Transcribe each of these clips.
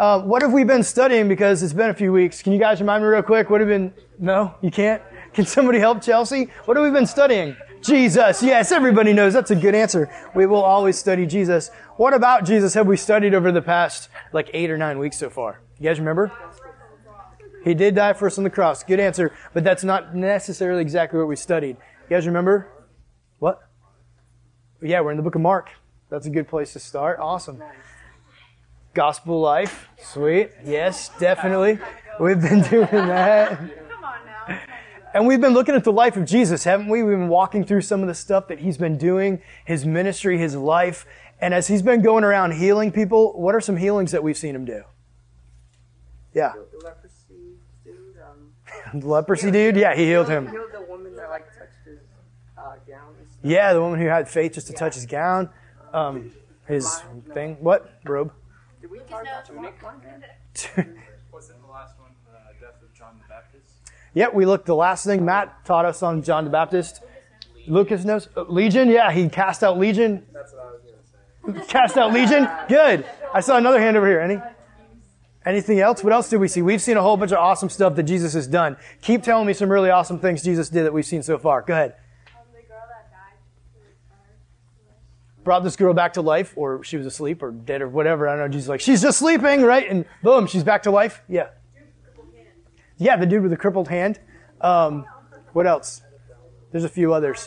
What have we been studying? Because it's been a few weeks. Can you guys remind me real quick? What have been... No, you can't? Can somebody help Chelsea? What have we been studying? Jesus. Yes, everybody knows. That's a good answer. We will always study Jesus. What about Jesus have we studied over the past 8 or 9 weeks so far? You guys remember? He did die for us on the cross. Good answer. But that's not necessarily exactly what we studied. You guys remember? What? Yeah, we're in the book of Mark. That's a good place to start. Awesome. Gospel life. Sweet. Yes, definitely. We've been doing that. And we've been looking at the life of Jesus, haven't we? We've been walking through some of the stuff that he's been doing, his ministry, his life. And as he's been going around healing people, what are some healings that we've seen him do? Yeah. The leprosy dude. The leprosy dude? Yeah, he healed him. He healed the woman that touched his gown. Yeah, the woman who had faith just to touch his gown. His thing. What? Robe. Did we talk about tunic? Wasn't the last one the death of John the Baptist? Yeah, we looked. The last thing Matt taught us on John the Baptist. Lucas knows. Legion, yeah, he cast out Legion. That's what I was going to say. Cast out Legion? Good. I saw another hand over here. Anything else? What else did we see? We've seen a whole bunch of awesome stuff that Jesus has done. Keep telling me some really awesome things Jesus did that we've seen so far. Go ahead. The girl that died. Brought this girl back to life, or she was asleep or dead or whatever. I don't know. Jesus is like, she's just sleeping, right? And boom, she's back to life. Yeah. Yeah, the dude with the crippled hand. What else? There's a few others.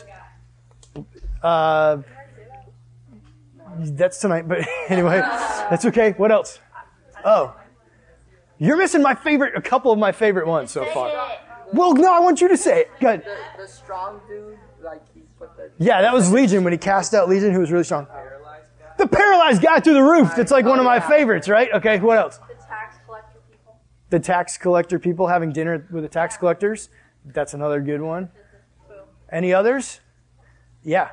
That's tonight, but anyway, that's okay. What else? Oh, you're missing a couple of my favorite ones so far. Well, no, I want you to say it. Good. The strong dude, he put the... Yeah, that was Legion when he cast out Legion, who was really strong. The paralyzed guy through the roof. That's one of my favorites, right? Okay, what else? The tax collector people. The tax collector people having dinner with the tax collectors. That's another good one. Any others? Yeah.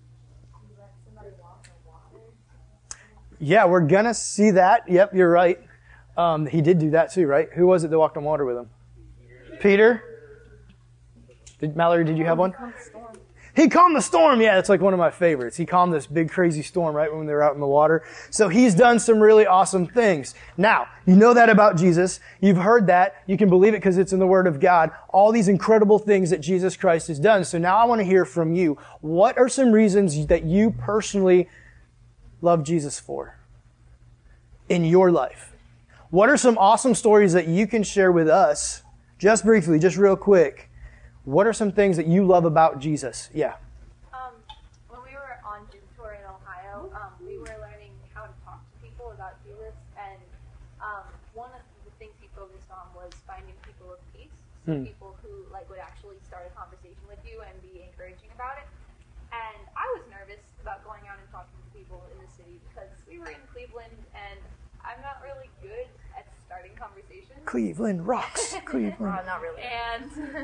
Yeah, we're going to see that. Yep, you're right. He did do that too, right? Who was it that walked on water with him? Peter? Mallory, did you have one? He calmed the storm. Yeah, that's one of my favorites. He calmed this big crazy storm right when they were out in the water. So he's done some really awesome things. Now, you know that about Jesus. You've heard that. You can believe it because it's in the Word of God. All these incredible things that Jesus Christ has done. So now I want to hear from you. What are some reasons that you personally love Jesus for in your life? What are some awesome stories that you can share with us? Just briefly, just real quick. What are some things that you love about Jesus? Yeah. When we were on gym tour in Ohio, we were learning how to talk to people about Jesus, and one of the things he focused on was finding people of peace, people who would actually start a conversation with you and be encouraging about it. And I was nervous about going out and talking to people in the city because we were in Cleveland, and I'm not really good at starting conversations. Cleveland rocks. Cleveland. Not really. And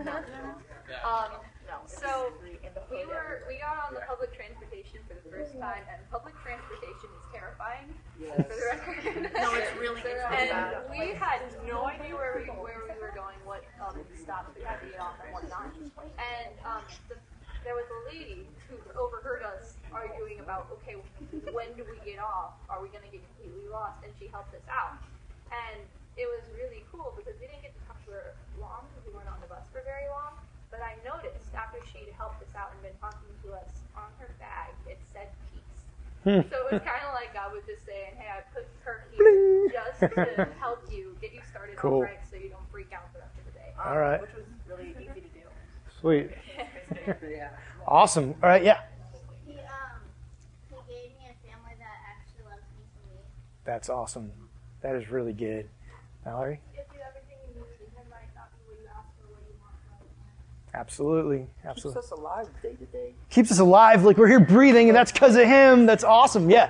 so we got on the public transportation for the first time, and public transportation is terrifying. Yes. For the record. No, it's really And we had no idea where we were going, what stops we had to get off and whatnot. And there was a lady who overheard us arguing about, okay, when do we get off? Are we going to get completely lost? And she helped us out. And it was really cool because we didn't get to talk to her long because we weren't on the bus for very long. But I noticed after she'd helped us out and been talking to us, on her bag it said peace. So it was kind of like God was just saying, hey, I put her here just to help you, get you started Cool. all right so you don't freak out the rest of the day. All right. Which was really easy to do. Sweet. Yeah. Awesome. All right, yeah. He gave me a family that actually loves me for me. That's awesome. That is really good. Mallory? If you everything you need, it might not be what you ask for, what you want right now. Absolutely. Keeps Absolutely. us alive day to day. Keeps us alive. We're here breathing, and that's because of him. That's awesome. Yeah.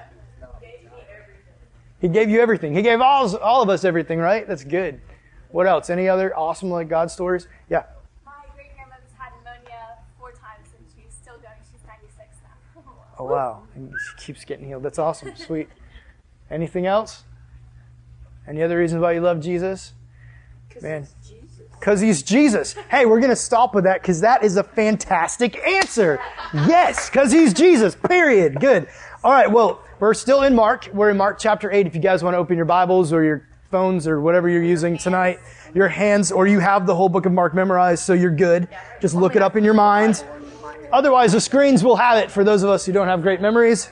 He gave you everything. He gave all of us everything, right? That's good. What else? Any other awesome God stories? Yeah. My great-grandmother's had pneumonia 4 times, and she's still going. She's 96 now. Oh, wow. And she keeps getting healed. That's awesome. Sweet. Anything else? Any other reasons why you love Jesus? Man. Because he's Jesus. Hey, we're going to stop with that because that is a fantastic answer. Yes, because he's Jesus. Period. Good. All right, well, we're still in Mark. We're in Mark chapter 8. If you guys want to open your Bibles or your phones or whatever you're using tonight, your hands, or you have the whole book of Mark memorized, so you're good. Just look it up in your mind. Otherwise, the screens will have it for those of us who don't have great memories.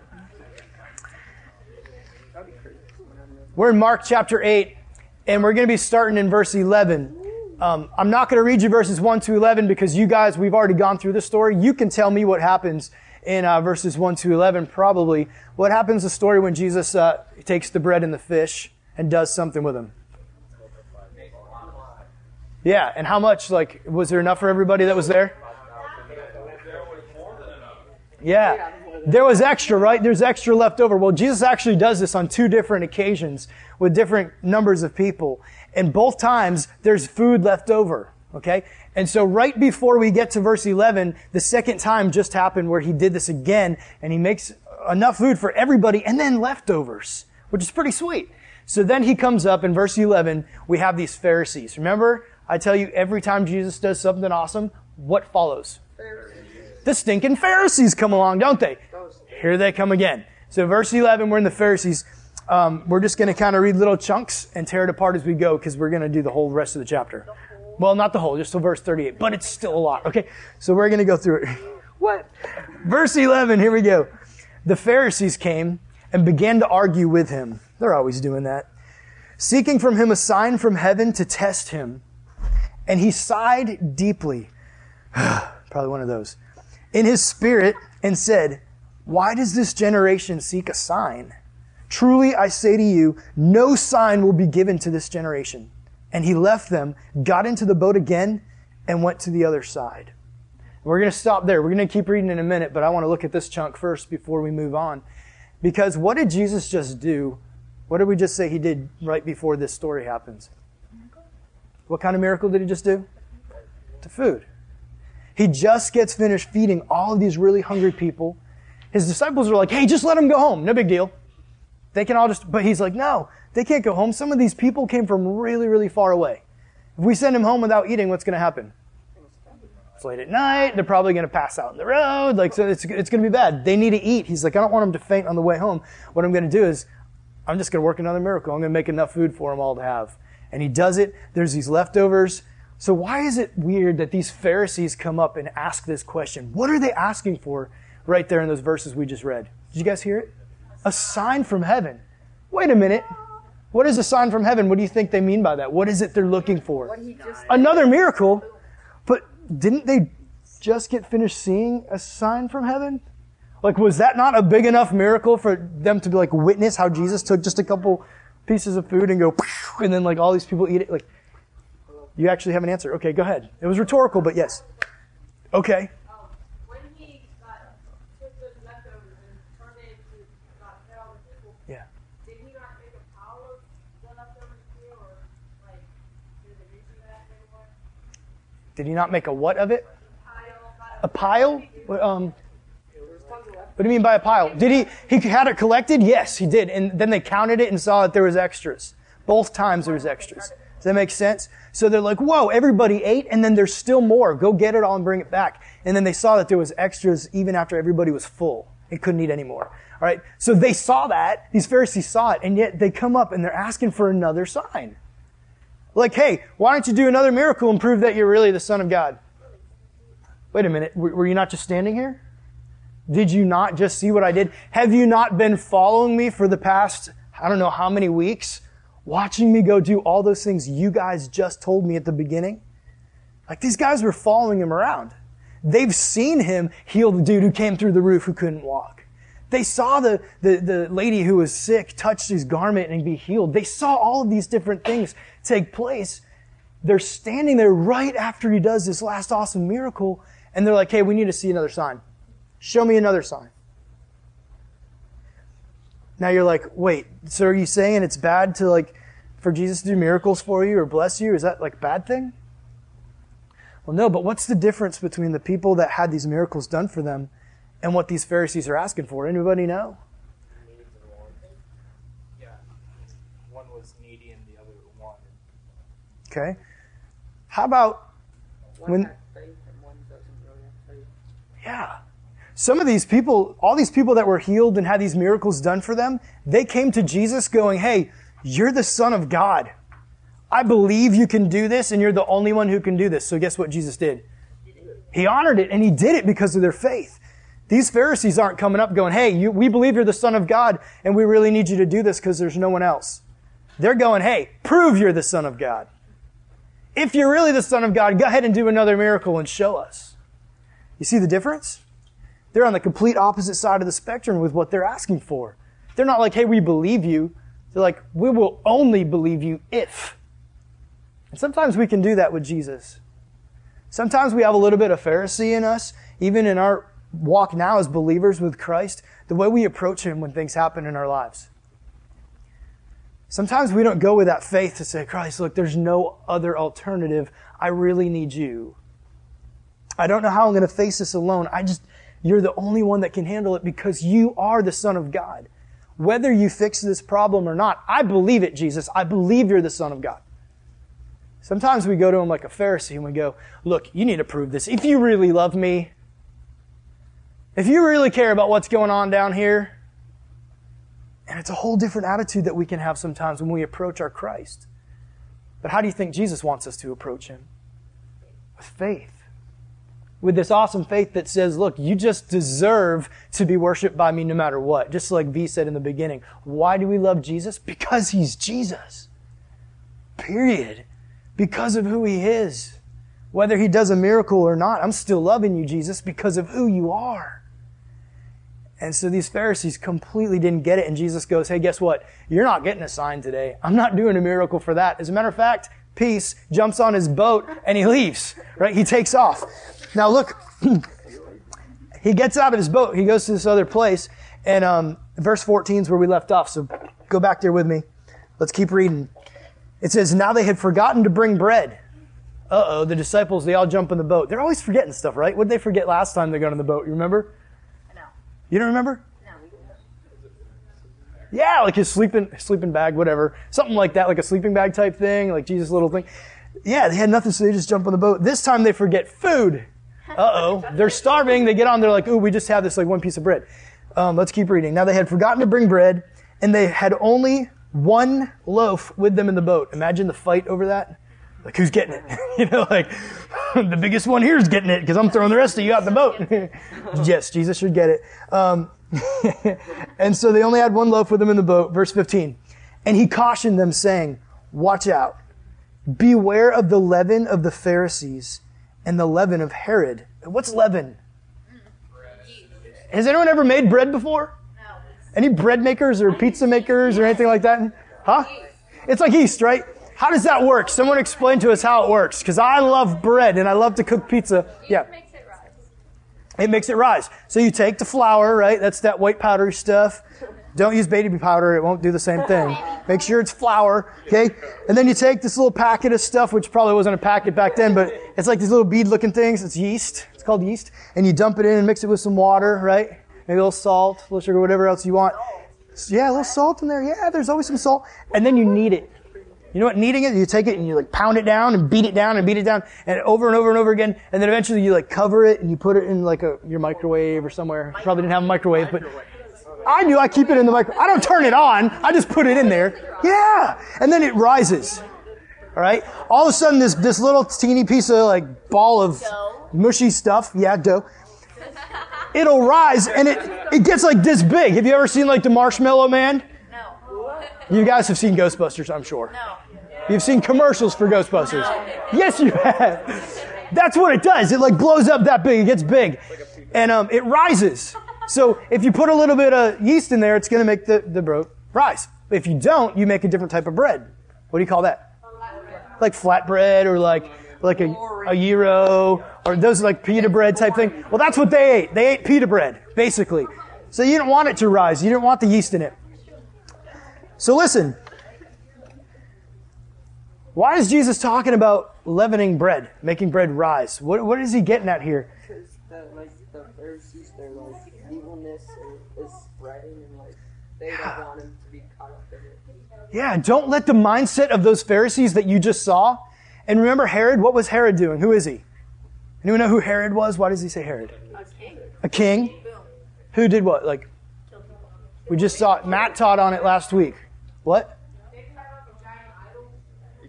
We're in Mark chapter 8, and we're going to be starting in verse 11. I'm not going to read you verses 1 to 11 because you guys, we've already gone through the story. You can tell me what happens in verses 1 to 11, probably. What happens in the story when Jesus takes the bread and the fish and does something with them? Yeah, and how much, like, was there enough for everybody that was there? Yeah, there was extra, right? There's extra left over. Well, Jesus actually does this on 2 different occasions with different numbers of people. And both times, there's food left over, okay? And so right before we get to verse 11, the second time just happened where he did this again, and he makes enough food for everybody and then leftovers, which is pretty sweet. So then he comes up in verse 11, we have these Pharisees. Remember, I tell you, every time Jesus does something awesome, what follows? The stinking Pharisees come along, don't they? Here they come again. So verse 11, we're in the Pharisees. We're just going to kind of read little chunks and tear it apart as we go because we're going to do the whole rest of the chapter. Well, not the whole, just till verse 38, but it's still a lot. Okay, so we're going to go through it. What? Verse 11, here we go. The Pharisees came and began to argue with him. They're always doing that. Seeking from him a sign from heaven to test him. And he sighed deeply. Probably one of those. In his spirit and said, why does this generation seek a sign? Truly, I say to you, no sign will be given to this generation. And he left them, got into the boat again, and went to the other side. We're going to stop there. We're going to keep reading in a minute, but I want to look at this chunk first before we move on. Because what did Jesus just do? What did we just say he did right before this story happens? What kind of miracle did he just do? The food. He just gets finished feeding all of these really hungry people. His disciples are like, hey, just let them go home. No big deal. They can all just, but he's like, no, they can't go home. Some of these people came from really, really far away. If we send them home without eating, what's going to happen? It's late at night. They're probably going to pass out on the road. Like, so it's going to be bad. They need to eat. He's like, I don't want them to faint on the way home. What I'm going to do is I'm just going to work another miracle. I'm going to make enough food for them all to have. And he does it. There's these leftovers. So why is it weird that these Pharisees come up and ask this question? What are they asking for right there in those verses we just read? Did you guys hear it? A sign from heaven. Wait a minute. What is a sign from heaven? What do you think they mean by that? What is it they're looking for? Another miracle. But didn't they just get finished seeing a sign from heaven? Like, was that not a big enough miracle for them to be like witness how Jesus took just a couple pieces of food and go, and then like all these people eat it? Like, you actually have an answer. Okay, go ahead. It was rhetorical, but yes. Okay. When he took those leftovers and turned it to fed all the people, Yeah. did he not make a pile of the leftovers too, or like did they reach that anymore? Did he not make a what of it? Pile. A pile? What do you mean by a pile? Did he had it collected? Yes, he did. And then they counted it and saw that there was extras. Both times there was extras. Does that make sense? So they're like, whoa, everybody ate, and then there's still more. Go get it all and bring it back. And then they saw that there was extras even after everybody was full and couldn't eat anymore. All right. So they saw that. These Pharisees saw it, and yet they come up and they're asking for another sign. Like, hey, why don't you do another miracle and prove that you're really the Son of God? Wait a minute. Were you not just standing here? Did you not just see what I did? Have you not been following me for the past, I don't know how many weeks, watching me go do all those things you guys just told me at the beginning? Like, these guys were following him around. They've seen him heal the dude who came through the roof who couldn't walk. They saw the lady who was sick touch his garment and be healed. They saw all of these different things take place. They're standing there right after he does this last awesome miracle, and they're like, hey, we need to see another sign. Show me another sign. Now you're like, wait, so are you saying it's bad to like, for Jesus to do miracles for you or bless you? Is that like a bad thing? Well, no, but what's the difference between the people that had these miracles done for them and what these Pharisees are asking for? Anybody know? Yeah. One was needy and the other wanted. Okay. How about One has faith and one doesn't really have faith. yeah. Some of these people, all these people that were healed and had these miracles done for them, they came to Jesus going, hey, you're the Son of God. I believe you can do this, and you're the only one who can do this. So guess what Jesus did? He honored it, and he did it because of their faith. These Pharisees aren't coming up going, hey, we believe you're the Son of God, and we really need you to do this because there's no one else. They're going, hey, prove you're the Son of God. If you're really the Son of God, go ahead and do another miracle and show us. You see the difference? They're on the complete opposite side of the spectrum with what they're asking for. They're not like, hey, we believe you. They're like, we will only believe you if. And sometimes we can do that with Jesus. Sometimes we have a little bit of Pharisee in us, even in our walk now as believers with Christ, the way we approach Him when things happen in our lives. Sometimes we don't go with that faith to say, Christ, look, there's no other alternative. I really need you. I don't know how I'm going to face this alone. You're the only one that can handle it because you are the Son of God. Whether you fix this problem or not, I believe it, Jesus. I believe you're the Son of God. Sometimes we go to Him like a Pharisee and we go, look, you need to prove this. If you really love me, if you really care about what's going on down here, and it's a whole different attitude that we can have sometimes when we approach our Christ. But how do you think Jesus wants us to approach Him? With faith. With this awesome faith that says, look, you just deserve to be worshiped by me no matter what. Just like V said in the beginning. Why do we love Jesus? Because He's Jesus. Period. Because of who He is. Whether He does a miracle or not, I'm still loving you, Jesus, because of who you are. And so these Pharisees completely didn't get it. And Jesus goes, hey, guess what? You're not getting a sign today. I'm not doing a miracle for that. As a matter of fact, peace, jumps on his boat and he leaves, right? He takes off. Now look, he gets out of his boat. He goes to this other place. And verse 14 is where we left off. So go back there with me. Let's keep reading. It says, now they had forgotten to bring bread. Uh-oh, the disciples, they all jump in the boat. They're always forgetting stuff, right? What did they forget last time they got on the boat? You remember? You don't remember? No. Yeah, like his sleeping bag, whatever. Something like that, like a sleeping bag type thing, like Jesus' little thing. Yeah, they had nothing, so they just jump on the boat. This time they forget food. Uh-oh. They're starving. They get on, they're like, ooh, we just have this like one piece of bread. Let's keep reading. Now they had forgotten to bring bread, and they had only one loaf with them in the boat. Imagine the fight over that. Like, who's getting it? Like, the biggest one here is getting it because I'm throwing the rest of you out the boat. Yes, Jesus should get it. And so they only had one loaf with them in the boat. Verse 15. And He cautioned them, saying, watch out. Beware of the leaven of the Pharisees and the leaven of Herod. What's leaven? Has anyone ever made bread before? No. Any bread makers or pizza makers or anything like that? Huh? It's like yeast, right? How does that work? Someone explain to us how it works. Because I love bread and I love to cook pizza. Yeah. It makes it rise. It makes it rise. So you take the flour, right? That's that white powdery stuff. Don't use baby powder. It won't do the same thing. Make sure it's flour, okay? And then you take this little packet of stuff, which probably wasn't a packet back then, but it's like these little bead-looking things. It's yeast. It's called yeast. And you dump it in and mix it with some water, right? Maybe a little salt, a little sugar, whatever else you want. Yeah, a little salt in there. Yeah, there's always some salt. And then you knead it. You know what kneading is? You take it and you like pound it down and beat it down and beat it down and over and over and over again. And then eventually you like cover it and you put it in like your microwave or somewhere. Probably didn't have a microwave, but I knew I keep it in the microwave. I don't turn it on. I just put it in there. Yeah. And then it rises. All right. All of a sudden this little teeny piece of like ball of mushy stuff. Yeah, dough. It'll rise and it gets like this big. Have you ever seen like the Marshmallow Man? No. You guys have seen Ghostbusters, I'm sure. No. You've seen commercials for Ghostbusters. Yes, you have. That's what it does. It like blows up that big. It gets big. And it rises. So if you put a little bit of yeast in there, it's going to make the bread rise. If you don't, you make a different type of bread. What do you call that? Like flatbread or like a gyro or those like pita bread type thing. Well, that's what they ate. They ate pita bread, basically. So you didn't want it to rise. You didn't want the yeast in it. So listen, why is Jesus talking about leavening bread, making bread rise? What is He getting at here? Because the Pharisees, their evilness is spreading and they don't want Him to be caught up in it. Yeah, don't let the mindset of those Pharisees that you just saw. And remember Herod, what was Herod doing? Who is he? Anyone know who Herod was? Why does he say Herod? A king. Who did what? Like, we just saw it. Matt taught on it last week. What?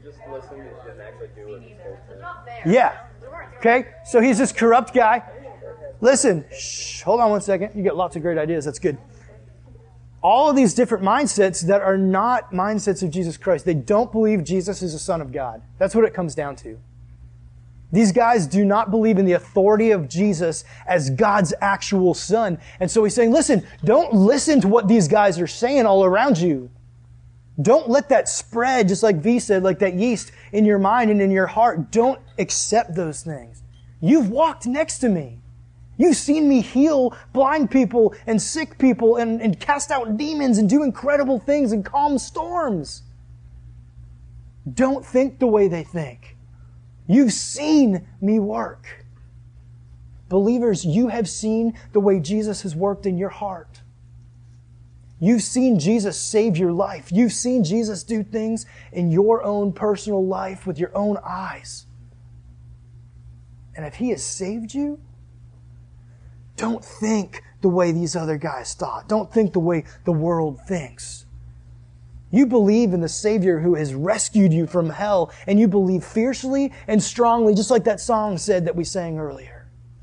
just listened and didn't actually do what he said. Not there. Yeah. Okay? So he's this corrupt guy. Listen, hold on one second. You got lots of great ideas. That's good. All of these different mindsets that are not mindsets of Jesus Christ. They don't believe Jesus is the Son of God. That's what it comes down to. These guys do not believe in the authority of Jesus as God's actual Son. And so he's saying, listen, don't listen to what these guys are saying all around you. Don't let that spread, just like V said, like that yeast in your mind and in your heart. Don't accept those things. You've walked next to me. You've seen me heal blind people and sick people and cast out demons and do incredible things and calm storms. Don't think the way they think. You've seen me work. Believers, you have seen the way Jesus has worked in your heart. You've seen Jesus save your life. You've seen Jesus do things in your own personal life with your own eyes. And if He has saved you, don't think the way these other guys thought. Don't think the way the world thinks. You believe in the Savior who has rescued you from hell, and you believe fiercely and strongly, just like that song said that we sang earlier.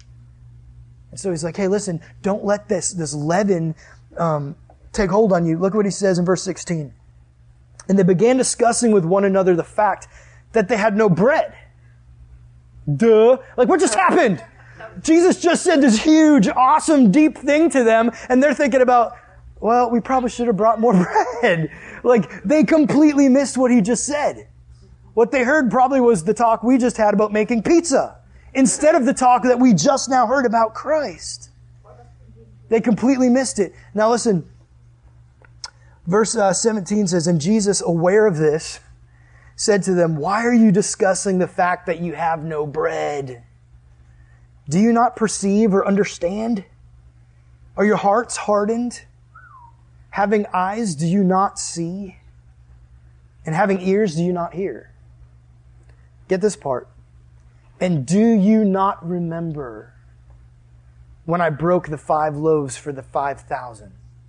And so he's like, hey, listen, don't let this leaven take hold on you. Look what he says in verse 16. And they began discussing with one another the fact that they had no bread. Duh. Like, what just happened? Jesus just said this huge, awesome, deep thing to them, and they're thinking about, well, we probably should have brought more bread. Like, they completely missed what he just said. What they heard probably was the talk we just had about making pizza, instead of the talk that we just now heard about Christ. They completely missed it. Now listen, verse 17 says, and Jesus, aware of this, said to them, why are you discussing the fact that you have no bread? Do you not perceive or understand? Are your hearts hardened? Having eyes, do you not see? And having ears, do you not hear? Get this part. And do you not remember when I broke the 5 loaves for the 5,000?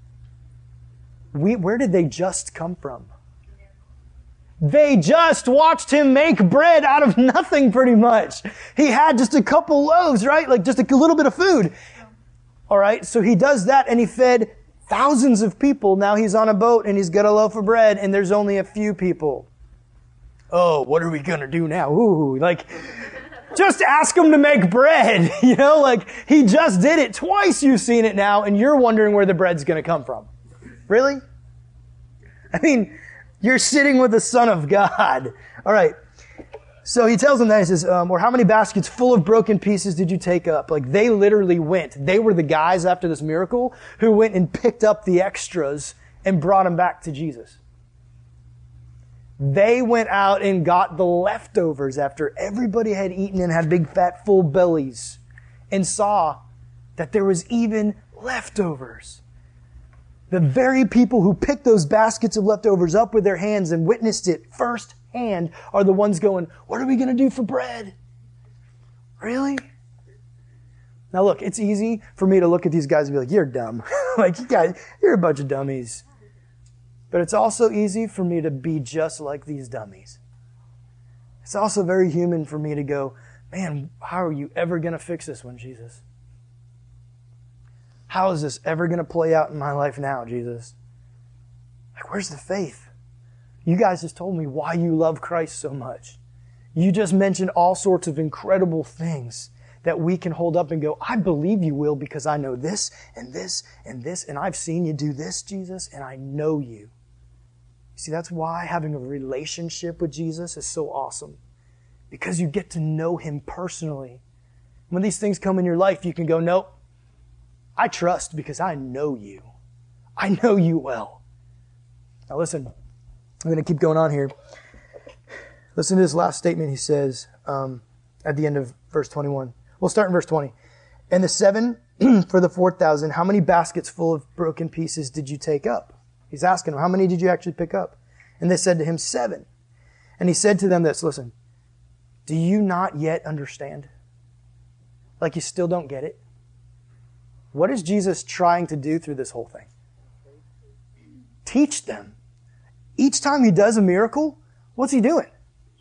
Where did they just come from? They just watched him make bread out of nothing pretty much. He had just a couple loaves, right? Like just a little bit of food. All right, so he does that and he fed thousands of people. Now he's on a boat and he's got a loaf of bread and there's only a few people. Oh, what are we going to do now? Ooh, like, just ask him to make bread. You know, like he just did it twice. You've seen it now and you're wondering where the bread's going to come from. Really? I mean, you're sitting with the Son of God. All right. So he tells them that. He says, or how many baskets full of broken pieces did you take up? Like they literally went. They were the guys after this miracle who went and picked up the extras and brought them back to Jesus. They went out and got the leftovers after everybody had eaten and had big fat full bellies and saw that there was even leftovers. The very people who picked those baskets of leftovers up with their hands and witnessed it firsthand are the ones going, what are we going to do for bread? Really? Now look, it's easy for me to look at these guys and be like, you're dumb. Like, you guys, you're a bunch of dummies. But it's also easy for me to be just like these dummies. It's also very human for me to go, man, how are you ever going to fix this one, Jesus? How is this ever going to play out in my life now, Jesus? Like, where's the faith? You guys just told me why you love Christ so much. You just mentioned all sorts of incredible things that we can hold up and go, I believe you will because I know this and this and this, and I've seen you do this, Jesus, and I know you. See, that's why having a relationship with Jesus is so awesome. Because you get to know Him personally. When these things come in your life, you can go, nope. I trust because I know you. I know you well. Now listen, I'm going to keep going on here. Listen to this last statement he says at the end of verse 21. We'll start in verse 20. And the 7 for the 4,000, how many baskets full of broken pieces did you take up? He's asking them, how many did you actually pick up? And they said to him, 7. And he said to them this, listen, do you not yet understand? Like you still don't get it? What is Jesus trying to do through this whole thing? Teach them. Each time he does a miracle, what's he doing?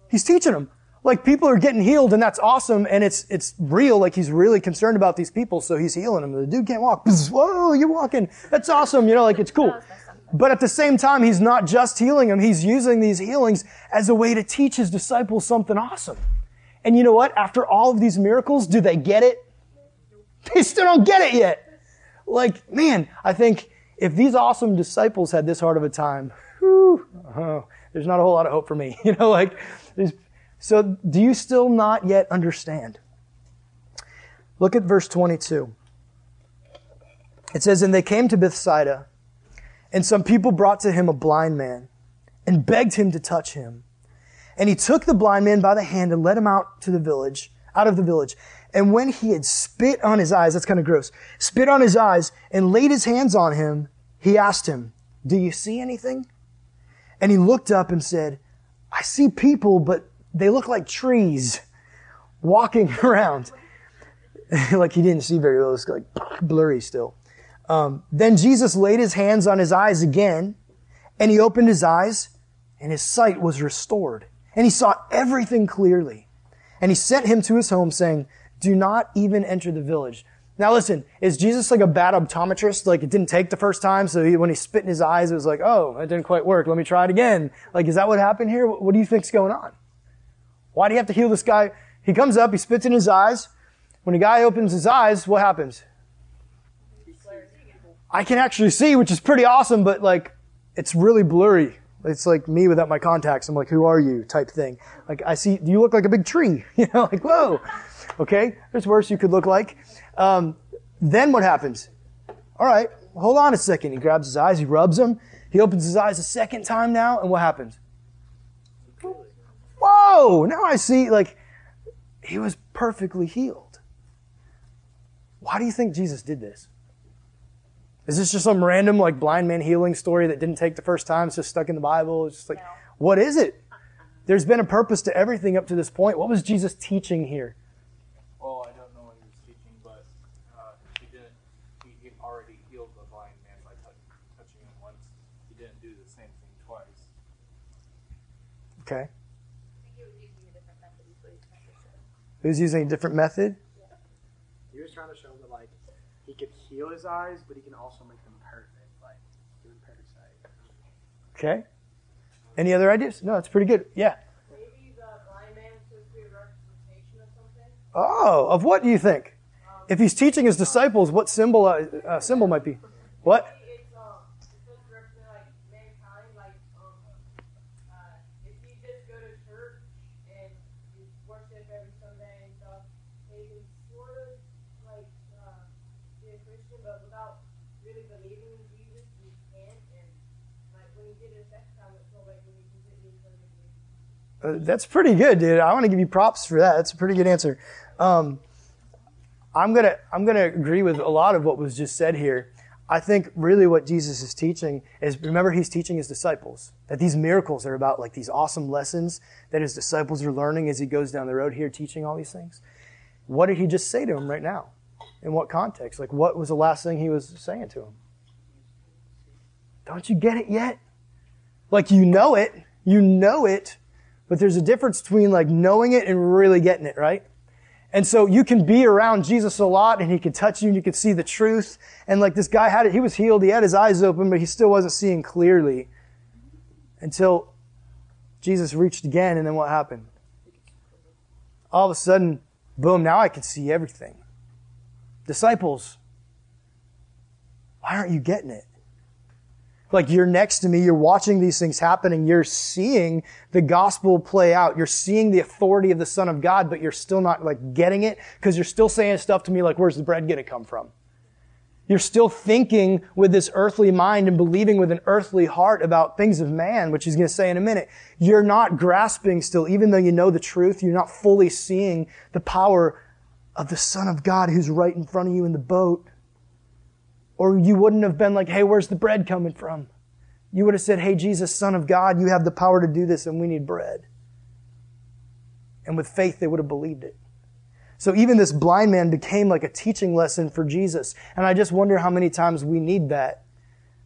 He's teaching them. Like, people are getting healed, and that's awesome, and it's real. Like, he's really concerned about these people, so he's healing them. The dude can't walk. Whoa, you're walking. That's awesome. Like, it's cool. But at the same time, he's not just healing them. He's using these healings as a way to teach his disciples something awesome. And you know what? After all of these miracles, do they get it? They still don't get it yet. Like, man, I think if these awesome disciples had this hard of a time, there's not a whole lot of hope for me. So do you still not yet understand? Look at verse 22. It says, and they came to Bethsaida, and some people brought to him a blind man and begged him to touch him. And he took the blind man by the hand and led him out of the village. And when he had spit on his eyes, that's kind of gross, spit on his eyes and laid his hands on him, he asked him, do you see anything? And he looked up and said, I see people, but they look like trees walking around. Like he didn't see very well. It was like blurry still. Then Jesus laid his hands on his eyes again, and he opened his eyes, and his sight was restored. And he saw everything clearly. And he sent him to his home, saying, do not even enter the village. Now listen, is Jesus like a bad optometrist? Like it didn't take the first time, so when he spit in his eyes, it was like, oh, it didn't quite work. Let me try it again. Like, is that what happened here? What do you think's going on? Why do you have to heal this guy? He comes up, he spits in his eyes. When a guy opens his eyes, what happens? I can actually see, which is pretty awesome, but like, it's really blurry. It's like me without my contacts. I'm like, who are you? Type thing. Like, I see, you look like a big tree. Like, whoa. Okay, there's worse you could look like. Then what happens? All right, hold on a second. He grabs his eyes, he rubs them. He opens his eyes a second time now, and what happens? Whoa, now I see, like, he was perfectly healed. Why do you think Jesus did this? Is this just some random, like, blind man healing story that didn't take the first time? It's just stuck in the Bible. It's just like, what is it? There's been a purpose to everything up to this point. What was Jesus teaching here? Well, I don't know what he was teaching, but he already healed the blind man by touching him once. He didn't do the same thing twice. Okay. I think he was using a different method. Is what he's trying to say. He was using a different method? He was trying to show that, like, he could heal his eyes, but he can also make them perfect, like doing parasite. Okay. Any other ideas? No, it's pretty good. Yeah. Maybe the blind man is supposed to be a representation of something. Oh, of what do you think? If he's teaching his disciples, what symbol might be? What? It's supposed to represent like mankind. Like if you just go to church and you worship every Sunday and stuff, then you can sort of like be a Christian, but without really believing in Jesus, you can't. And like when you did it the second time, it's so like when you completely believe. That's pretty good, dude. I want to give you props for that. That's a pretty good answer. I'm gonna agree with a lot of what was just said here. I think really what Jesus is teaching is, remember, he's teaching his disciples that these miracles are about like these awesome lessons that his disciples are learning as he goes down the road here teaching all these things. What did he just say to them right now? In what context? Like, what was the last thing he was saying to them? Don't you get it yet? Like, you know it, but there's a difference between like knowing it and really getting it, right? And so you can be around Jesus a lot and he could touch you and you could see the truth. And like this guy had it, he was healed, he had his eyes open, but he still wasn't seeing clearly until Jesus reached again. And then what happened? All of a sudden, boom, now I can see everything. Disciples, why aren't you getting it? Like, you're next to me, you're watching these things happening, you're seeing the gospel play out, you're seeing the authority of the Son of God, but you're still not like getting it because you're still saying stuff to me like, where's the bread going to come from? You're still thinking with this earthly mind and believing with an earthly heart about things of man, which he's going to say in a minute. You're not grasping still, even though you know the truth, you're not fully seeing the power of the Son of God who's right in front of you in the boat. Or you wouldn't have been like, hey, where's the bread coming from? You would have said, hey, Jesus, Son of God, you have the power to do this and we need bread. And with faith, they would have believed it. So even this blind man became like a teaching lesson for Jesus. And I just wonder how many times we need that.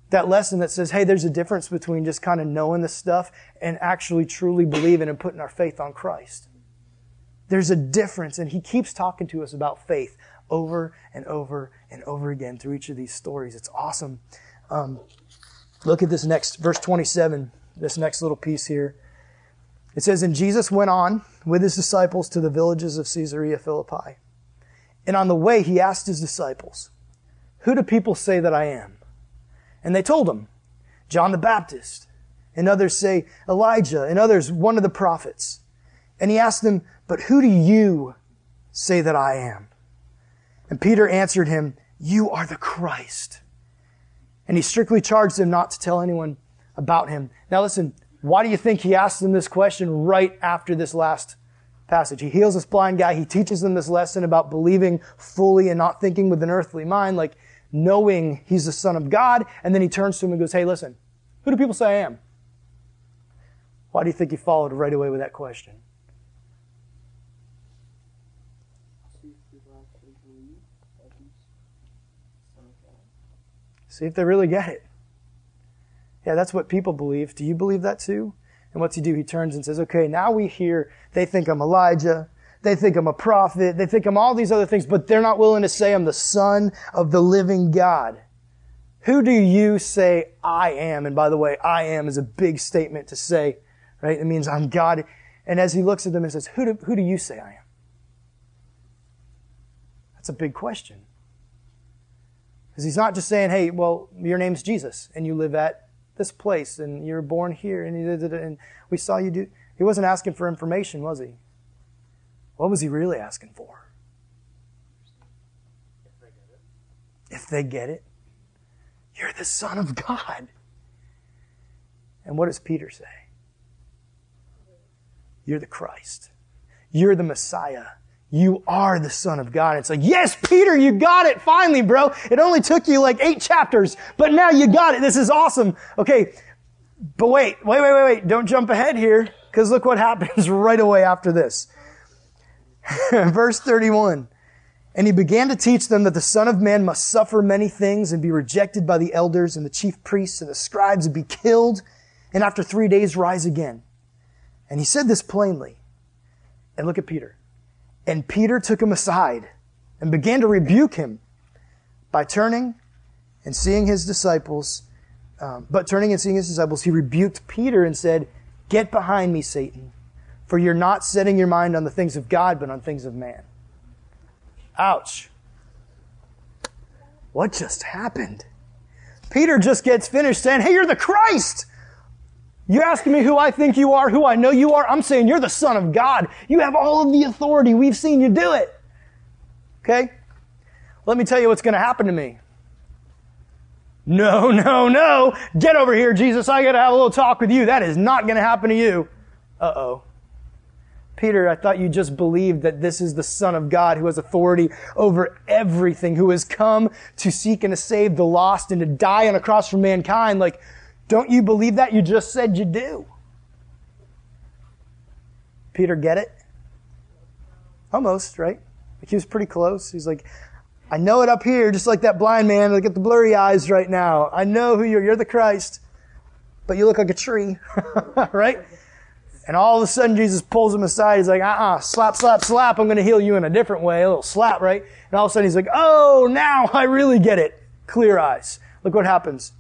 That lesson that says, hey, there's a difference between just kind of knowing this stuff and actually truly believing and putting our faith on Christ. There's a difference, and he keeps talking to us about faith over and over and over again through each of these stories. It's awesome. Look at this next, verse 27, this next little piece here. It says, and Jesus went on with his disciples to the villages of Caesarea Philippi. And on the way, he asked his disciples, who do people say that I am? And they told him, John the Baptist. And others say Elijah, and others one of the prophets. And he asked them, but who do you say that I am? And Peter answered him, you are the Christ. And he strictly charged them not to tell anyone about him. Now listen, why do you think he asked them this question right after this last passage? He heals this blind guy. He teaches them this lesson about believing fully and not thinking with an earthly mind, like knowing he's the Son of God. And then he turns to him and goes, hey, listen, who do people say I am? Why do you think he followed right away with that question? See if they really get it. Yeah, that's what people believe. Do you believe that too? And what's he do? He turns and says, okay, now we hear they think I'm Elijah. They think I'm a prophet. They think I'm all these other things, but they're not willing to say I'm the Son of the living God. Who do you say I am? And by the way, I am is a big statement to say, right? It means I'm God. And as he looks at them and says, who do you say I am? That's a big question. Because he's not just saying, hey, well, your name's Jesus, and you live at this place, and you're born here, and we saw you do. He wasn't asking for information, was he? What was he really asking for? If they get it, you're the Son of God. And what does Peter say? You're the Christ. You're the Messiah. You are the Son of God. It's like, yes, Peter, you got it. Finally, bro. It only took you like 8 chapters, but now you got it. This is awesome. Okay. But wait. Don't jump ahead here, because look what happens right away after this. Verse 31. And he began to teach them that the Son of Man must suffer many things and be rejected by the elders and the chief priests and the scribes and be killed, and after 3 days rise again. And he said this plainly. And look at Peter. And Peter took him aside and began to rebuke him by turning and seeing his disciples. He rebuked Peter and said, get behind me, Satan, for you're not setting your mind on the things of God, but on things of man. Ouch. What just happened? Peter just gets finished saying, hey, you're the Christ. You're asking me who I think you are, who I know you are. I'm saying you're the Son of God. You have all of the authority. We've seen you do it. Okay? Let me tell you what's going to happen to me. No. Get over here, Jesus. I got to have a little talk with you. That is not going to happen to you. Uh-oh. Peter, I thought you just believed that this is the Son of God who has authority over everything, who has come to seek and to save the lost and to die on a cross for mankind. Like, don't you believe that? You just said you do. Peter, get it? Almost, right? Like he was pretty close. He's like, I know it up here, just like that blind man. Look at the blurry eyes right now. I know who you're. You're the Christ. But you look like a tree. Right? And all of a sudden, Jesus pulls him aside. He's like, slap, slap, slap. I'm going to heal you in a different way. A little slap, right? And all of a sudden, he's like, oh, now I really get it. Clear eyes. Look what happens.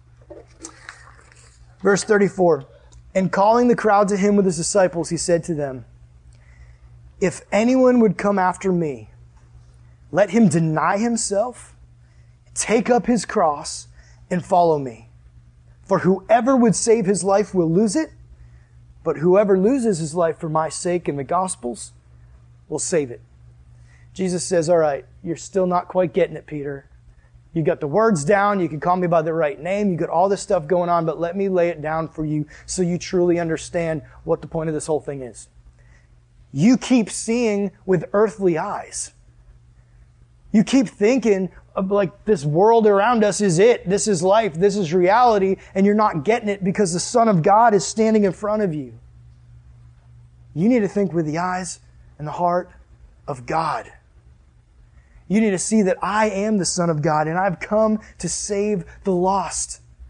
Verse 34, and calling the crowd to him with his disciples, he said to them, if anyone would come after me, let him deny himself, take up his cross, and follow me. For whoever would save his life will lose it, but whoever loses his life for my sake and the gospel's will save it. Jesus says, all right, you're still not quite getting it, Peter. You got the words down. You can call me by the right name. You got all this stuff going on, but let me lay it down for you so you truly understand what the point of this whole thing is. You keep seeing with earthly eyes. You keep thinking of like this world around us is it. This is life. This is reality. And you're not getting it because the Son of God is standing in front of you. You need to think with the eyes and the heart of God. You need to see that I am the Son of God and I've come to save the lost.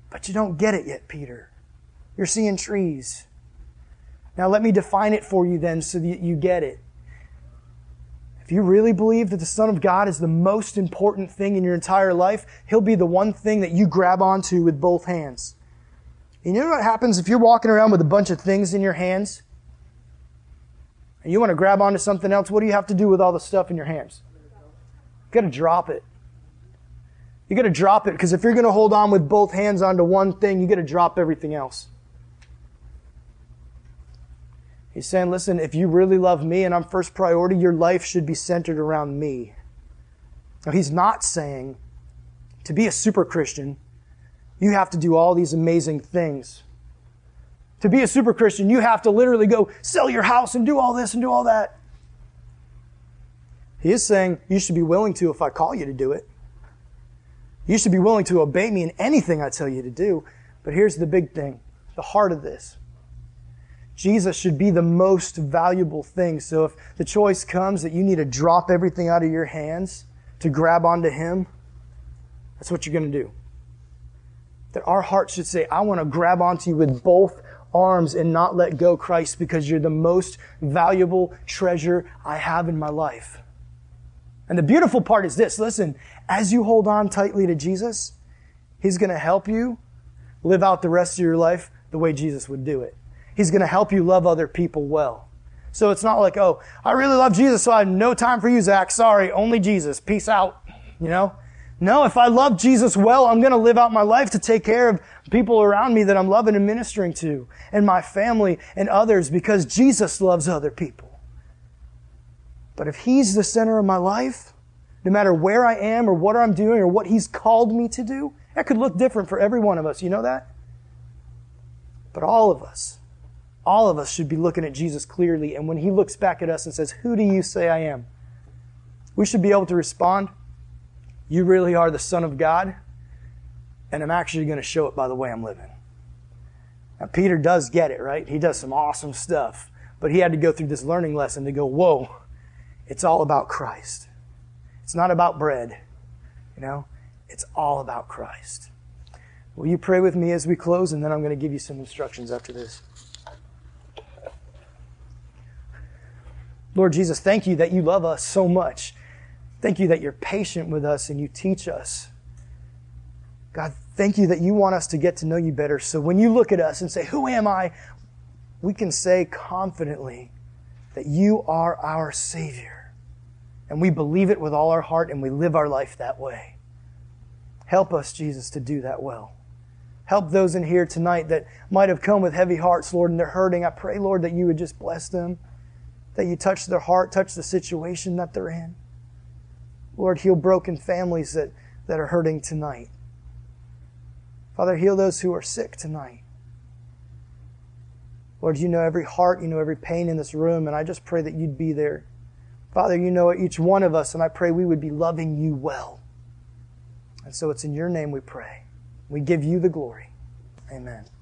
But you don't get it yet, Peter. You're seeing trees. Now let me define it for you then so that you get it. If you really believe that the Son of God is the most important thing in your entire life, He'll be the one thing that you grab onto with both hands. And you know what happens if you're walking around with a bunch of things in your hands? And you want to grab onto something else, what do you have to do with all the stuff in your hands? You've got to drop it. You've got to drop it, because if you're going to hold on with both hands onto one thing, you've got to drop everything else. He's saying, listen, if you really love me and I'm first priority, your life should be centered around me. Now, he's not saying to be a super Christian, you have to do all these amazing things. To be a super Christian, you have to literally go sell your house and do all this and do all that. He is saying you should be willing to if I call you to do it. You should be willing to obey me in anything I tell you to do. But here's the big thing, the heart of this. Jesus should be the most valuable thing. So if the choice comes that you need to drop everything out of your hands to grab onto Him, that's what you're going to do. That our heart should say, I want to grab onto you with both arms and not let go, Christ, because you're the most valuable treasure I have in my life. And the beautiful part is this, listen, as you hold on tightly to Jesus, He's going to help you live out the rest of your life the way Jesus would do it. He's going to help you love other people well. So it's not like, oh, I really love Jesus, so I have no time for you, Zach. Sorry, only Jesus. Peace out. You know? No, if I love Jesus well, I'm going to live out my life to take care of people around me that I'm loving and ministering to, and my family and others, because Jesus loves other people. But if He's the center of my life, no matter where I am or what I'm doing or what He's called me to do, that could look different for every one of us. You know that? But all of us should be looking at Jesus clearly. And when He looks back at us and says, who do you say I am? We should be able to respond, you really are the Son of God, and I'm actually going to show it by the way I'm living. Now, Peter does get it, right? He does some awesome stuff. But he had to go through this learning lesson to go, whoa, it's all about Christ. It's not about bread. You know, it's all about Christ. Will you pray with me as we close? And then I'm going to give you some instructions after this. Lord Jesus, thank you that you love us so much. Thank you that you're patient with us and you teach us. God, thank you that you want us to get to know you better. So when you look at us and say, who am I? We can say confidently that you are our Savior. And we believe it with all our heart and we live our life that way. Help us, Jesus, to do that well. Help those in here tonight that might have come with heavy hearts, Lord, and they're hurting. I pray, Lord, that you would just bless them, that you touch their heart, touch the situation that they're in. Lord, heal broken families that are hurting tonight. Father, heal those who are sick tonight. Lord, you know every heart, you know every pain in this room, and I just pray that you'd be there. Father, you know each one of us, and I pray we would be loving you well. And so it's in your name we pray. We give you the glory. Amen.